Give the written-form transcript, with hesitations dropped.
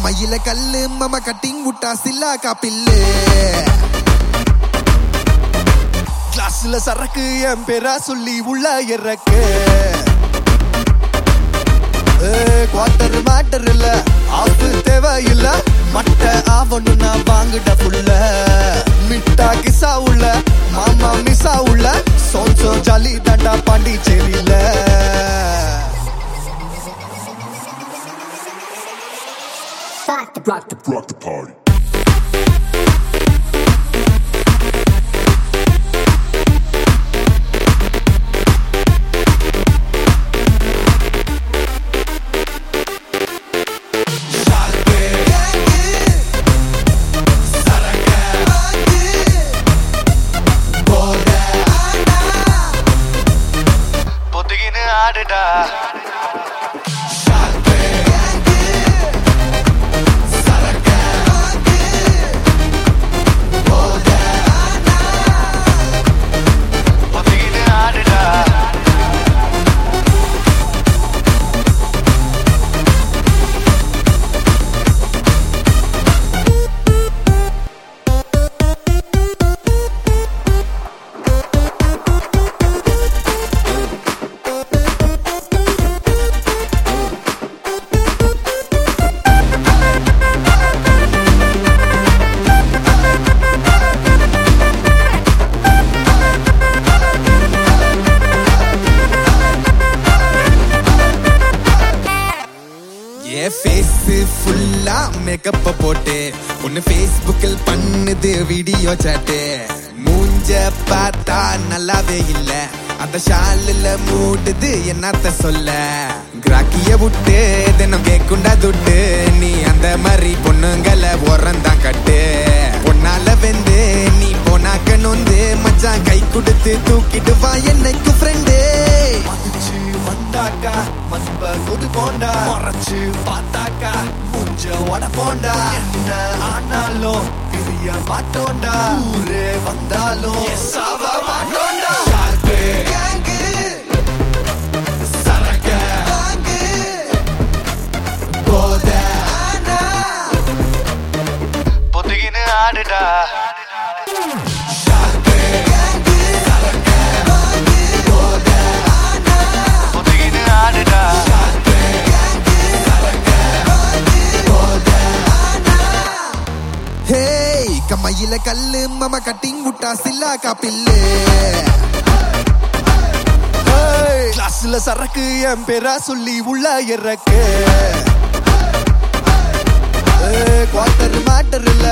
கம்மையில கல்லு மாமா கட்டிங் விட்டா சில்லா காப்பில்லு கிளாஸ்ல சரக்கு என் பேரா சொல்லி உள்ள இறக்கு குவார்டர் மேட்டர் இல்ல ஆப்பு தேவையில்ல மட்ட ஆவணும்னா வாங்குட புள்ள மிட்டா கிசா உள்ள மாமா மிசா உள்ள சோன்சோ ஜாலி தண்டா பாண்டிச்சேரியில Rock the party. ஃபுல்லா மேக்கப் போட்டு ஒன்னு ஃபேஸ்புக்கில் பண்ணுது வீடியோ சாட்டு மூஞ்ச பார்த்தா நல்லாவே இல்ல அந்த ஷாலில் மூடுது என்னத்த சொல்ல கிராக்கிய விட்டு தினம் கேக்குண்டா துட்டு நீ அந்த மாதிரி பொண்ணுங்களை உரந்தான் கட்டு பொன்னால வெந்து நீ போனாக்க நொந்து மச்சான் கை கொடுத்து தூக்கிட்டு வா என்னைக்கு ஃப்ரெண்டு வந்தாக்கா மன்ப கொடு போண்டா மறைச்சு பார்த்தாக்கா மூஞ்ச வட போண்டா என்ன ஆனாலும் பிரிய மாட்டோண்டா ஊரே வந்தாலும் சாவ மாட்டோண்டா சரக்க போத பொத்துக்கின்னு ஆடுடா கம்மையில கல்லு மாமா கட்டிங் விட்டா சில்லா காப்பில்லு கிளாஸ்ல சரக்கு என் பேரா சொல்லி உள்ள இறக்கு குவார்டர் மேட்டர் இல்ல